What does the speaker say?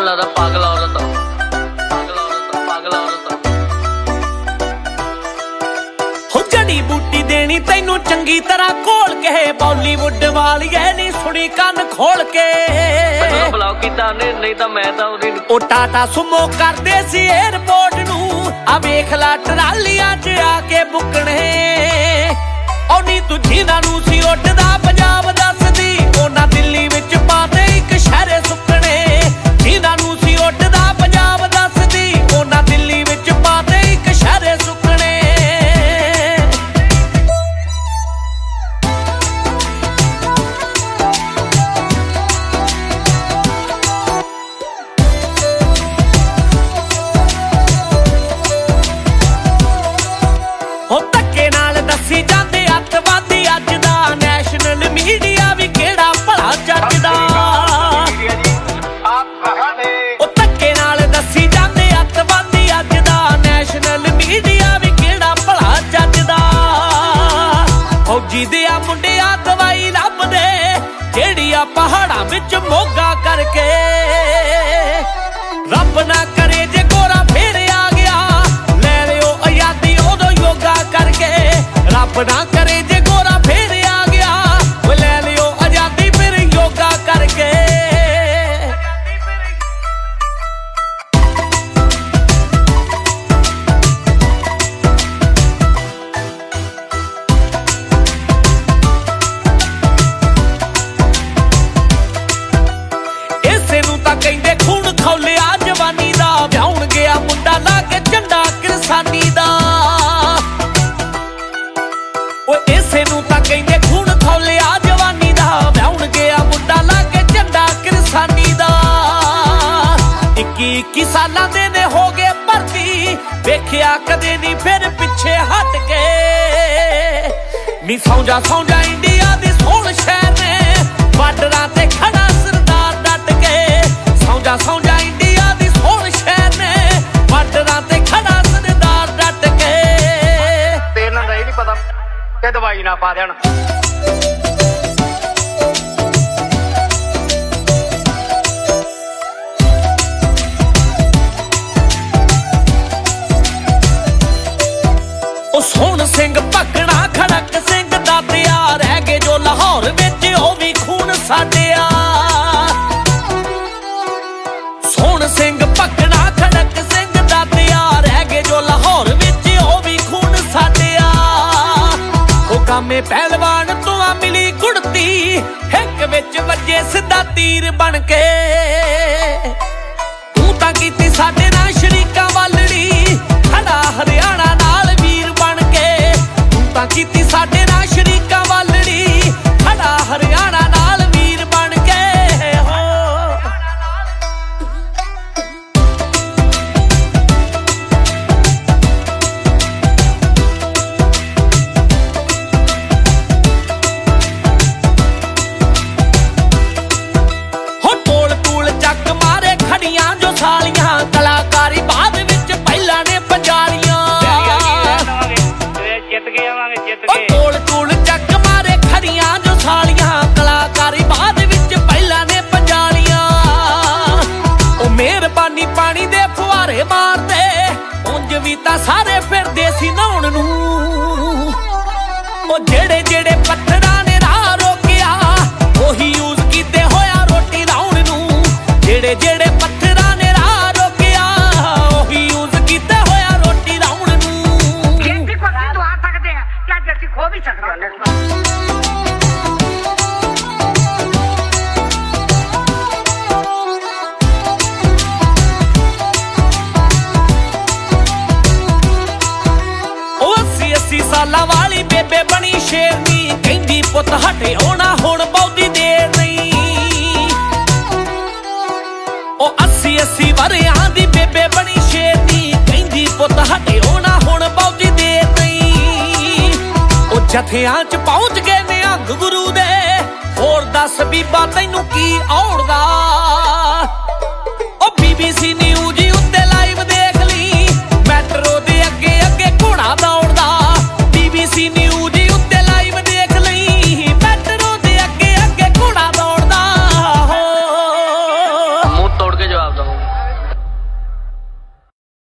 ਲੱਗਦਾ ਪਾਗਲ ਔਰਤ ਪਾਗਲ ਔਰਤ ਪਾਗਲ ਔਰਤ ਹੋ ਜੜੀ ਬੂਟੀ ਦੇਣੀ ਤੈਨੂੰ ਚੰਗੀ ਤਰ੍ਹਾਂ ਘੋਲ ਕੇ ਬਾਲੀਵੁੱਡ ਵਾਲੀਏ ਨੀ ਸੁਣੀ ਕੰਨ ਖੋਲ ਕੇ ਮੈਨੂੰ ਬਲੌਕ ਕੀਤਾ ਨੇ ਨਹੀਂ ਤਾਂ ਮੈਂ ਤਾਂ ਉਹਦੀ ਉਹ ਟਾਟਾ ਸੁਮੋ ਕਰਦੇ ਸੀ 에ਅਰਪੋਰਟ ਨੂੰ ਆ ਵੇਖ ਲਾ ਟਰਾਲੀਆਂ 'ਚ ਆ ਕੇ ਬੁੱਕਣੇ ਉਹ ਨੀ ਤੂੰ ਜਿਨ੍ਹਾਂ ਨੂੰ ਸੀ ਉੱਡਦਾ ਪੰਜਾਬ ਦੱਸਦੀ ਉਹਨਾਂ ਦਿੱਲੀ ਵਿੱਚ ਪਾਤੇ ਇੱਕ ਸ਼ਹਿਰੇ ਸੁੱਕਣੇ ਜਿਨ੍ਹਾਂ ਨੂੰ ਸੀ ਉੱਡਦਾ ਪੰਜਾਬ ਦੱਸਦੀ ਉਹਨਾਂ ਦਿੱਲੀ ਵਿੱਚ ਪਾਤੇ ਇੱਕ ਸ਼ਹਿਰੇ ਸੁੱਕਣੇ ਉਹ ਧੱਕੇ ਨਾਲ ਦੱਸੀ ਜਾਂਦੇ ਅੱਤਵਾਦੀ ਅੱਜ ਦਾ ਨੈਸ਼ਨਲ ਮੀਡੀਆ ਵੀ ਕਿਹੜਾ ਭਲਾ ਜੱਜਦਾ ਉਹ ਧੱਕੇ ਨਾਲ ਦੱਸੀ ਜਾਂਦੇ ਅੱਤਵਾਦੀ ਅੱਜ ਦਾ ਨੈਸ਼ਨਲ ਮੀਡੀਆ ਵੀ ਕਿਹੜਾ ਭਲਾ ਜੱਜਦਾ ਫੌਜੀ ਦੇ ਆ ਮੁੰਡਿਆਂ ਦਵਾਈ ਲੱਭਦੇ ਜਿਹੜੀ ਆ ਪਹਾੜਾਂ ਵਿੱਚ ਮੋਗਾ ਕਰਕੇ ਰੱਬ ਨਾ ਕਰੇ ਜੇ ਗੋਰਾ ਫੇਰ ਆ ਗਿਆ ਲੈ ਲਿਓ ਆਜ਼ਾਦੀ ਉਦੋਂ ਯੋਗਾ ਕਰਕੇ ਰੱਬ ਨਾ ਕਰੇ ਜੇ ਗੋਰਾ ਫੇਰ ਆ ਗਿਆ ਉਹ ਲੈ ਲਿਓ ਆਜ਼ਾਦੀ ਫਿਰ ਯੋਗਾ ਕਰਕੇ ਇਸੇ ਨੂੰ ਤਾਂ ਕਹਿੰਦੇ ਖੂਨ ਖੌਲਿਆ ਜਵਾਨੀ ਦਾ ਵਿਆਹੁਣ ਗਿਆ ਮੁੰਡਾ ਲਾ ਕੇ ਝੰਡਾ ਕਿਰਸਾਨੀ ਦਾ ਓਏ ਇਸੇ ਨੂੰ ਤਾਂ ਕਹਿੰਦੇ ਖੂਨ ਖੌਲਿਆ ਜਵਾਨੀ ਦਾ ਵਿਆਹੁਣ ਗਿਆ ਮੁੰਡਾ ਲਾ ਕੇ ਝੰਡਾ ਕਿਰਸਾਨੀ ਦਾ 21 ਸਾਲਾਂ ਦੇ ਨੇ ਹੋ ਗਏ ਭਰਤੀ ਵੇਖਿਆ ਕਦੇ ਨਹੀਂ ਫਿਰ ਪਿੱਛੇ ਹਟ ਕੇ ਨੀ ਸੌਂਜਾ ਇੰਡੀਆ ਦੀ ਸੋਹਣ ਸ਼ਹਿਰ ਨੇ ਬਾਰਡਰਾਂ ਤੇ ਖੜਾ ਸਰਦਾਰ ਡਟ ਕੇ ਸੌਂਜਾ ਇੰਡੀਆ ਦੀ ਸੋਹਣ ਸ਼ਹਿਰ ਨੇ ਬਾਰਡਰਾਂ ਤੇ ਖੜਾ ਸਰਦਾਰ ਡਟ ਕੇ ਤੇ ਇਹਨਾਂ ਦਾ ਇਹ ਨਹੀਂ ਪਤਾ ਕਿ ਦਵਾਈ ਨਾ ਪਾ ਦੇਣ ਉਹ ਸੋਹਣ ਸਿੰਘ ਭਗਣਾ ਖੜਕ ਸਿੰਘ ਦਾਤਿਆ ਰਹਿ ਗਏ ਜੋ ਲਾਹੌਰ ਵਿੱਚ ਉਹ ਵੀ ਖੂਨ ਸਾਡਿਆ ਸੋਹਣ ਸਿੰਘ ਭਗਣਾ ਖੜਕ ਸਿੰਘ ਦਾਤਿਆ ਰਹਿ ਗਏ ਜੋ ਲਾਹੌਰ ਵਿੱਚ ਉਹ ਵੀ ਖੂਨ ਸਾਡਿਆ ਉਹ ਕਾਮੇ ਪਹਿਲਵਾਨ ਤੋਂ ਆ ਮਿਲੀ ਗੁੜਤੀ ਹਿੱਕ ਵਿੱਚ ਵੱਜੇ ਸਿੱਧਾ ਤੀਰ ਬਣ ਕੇ ਤੂੰ ਤਾਂ ਕੀਤੀ ਸਾਡੇ ਨਾਲ ਸ਼ਰੀਕਾਂ ਵਾਲੜੀ ਖੜਾ ਹਰਿਆਣਾ ਨਾਲ ਵੀਰ ਬਣ ਕੇ ਤੂੰ ਤਾਂ ਕੀਤੀ ਸਾਡੇ ਨਾਲ ਸ਼ਰੀਕਾਂ ਵਾਲੜੀ ਖੜਾ ਹਰਿਆਣਾ ਨਾਲ ਵੀਰ ਬਣ ਕੇ ਹੋ ਟੂਲ ਚੱਕ ਮਾਰੇ ਖੜੀਆਂ ਜੋ ਸਾਲੀਆਂ ਕਲਾਕਾਰੀ ਬਾਅਦ ਵਿੱਚ ਪਹਿਲਾਂ ਨੇ ਪੰਜਾਲੀਆਂ ਜਿੱਤ ਕੇ ਆਵਾਂਗੇ ਜਿੱਤ ਕੇ ਟੂਲ ਚੱਕ ਮਾਰੇ ਖੜੀਆਂ ਜੋ ਸਾਲੀਆਂ ਕਲਾਕਾਰੀ ਬਾਅਦ ਵਿੱਚ ਪਹਿਲਾਂ ਨੇ ਪੰਜਾਲੀਆਂ ਉਹ ਮਿਹਰਬਾਨੀ ਪਾਣੀ ਦੇ ਫੁਹਾਰੇ ਮਾਰਦੇ ਉਂਝ ਵੀ ਤਾਂ ਸਾਰੇ ਫਿਰਦੇ ਸੀ ਨਹਾਉਣ ਨੂੰ ਉਹ ਜਿਹੜੇ ਪੱਥਰਾਂ ਨੇ ਰਾਹ ਰੋਕਿਆ ਉਹੀ ਯੂਜ਼ ਕੀਤੇ ਹੋਇਆ ਰੋਟੀ ਲਾਉਣ ਨੂੰ ਜਿਹੜੇ ਪੱਥਰਾਂ ਨੇ ਰਾਹ ਰੋਕਿਆ ਉਹੀ ਯੂਜ਼ ਕੀਤੇ ਹੋਇਆ ਰੋਟੀ ਲਾਉਣ ਨੂੰ ਜਿੱਥੇ ਕੋਈ ਤੂੰ ਆ ਸਕਦੇ ਆ ਕਿ ਅਸੀਂ ਖੋ ਵੀ ਸਕਦੇ ਹਾਂ ਉਹ 80 ਸਾਲਾਂ ਵਾਲੀ ਬੇਬੇ ਬਣੀ ਸ਼ੇਰਨੀ ਕਹਿੰਦੀ ਪੁੱਤ ਹਟੇ ਹੋਣਾ ਹੁਣ ਬਹੁਤੀ ਦੇਰ ਨਹੀਂ ਉਹ 80 ਵਰਿਆਂ ਦੀ ਬੇਬੇ ਬਣੀ ਸ਼ੇਰਨੀ ਕਹਿੰਦੀ ਪੁੱਤ ਹਟੇ ਹੋਣਾ ਹੁਣ ਬਹੁਤੀ ਦੇਰ ਨਹੀਂ ਉਹ ਜਥਿਆਂ 'ਚ ਪਹੁੰਚ ਗਏ ਨਿਹੰਗ ਗੁਰੂ ਦੇ ਹੋਰ ਦੱਸ ਬੀਬਾ ਤੈਨੂੰ ਕੀ ਔੜਦਾ ਉਹ BBC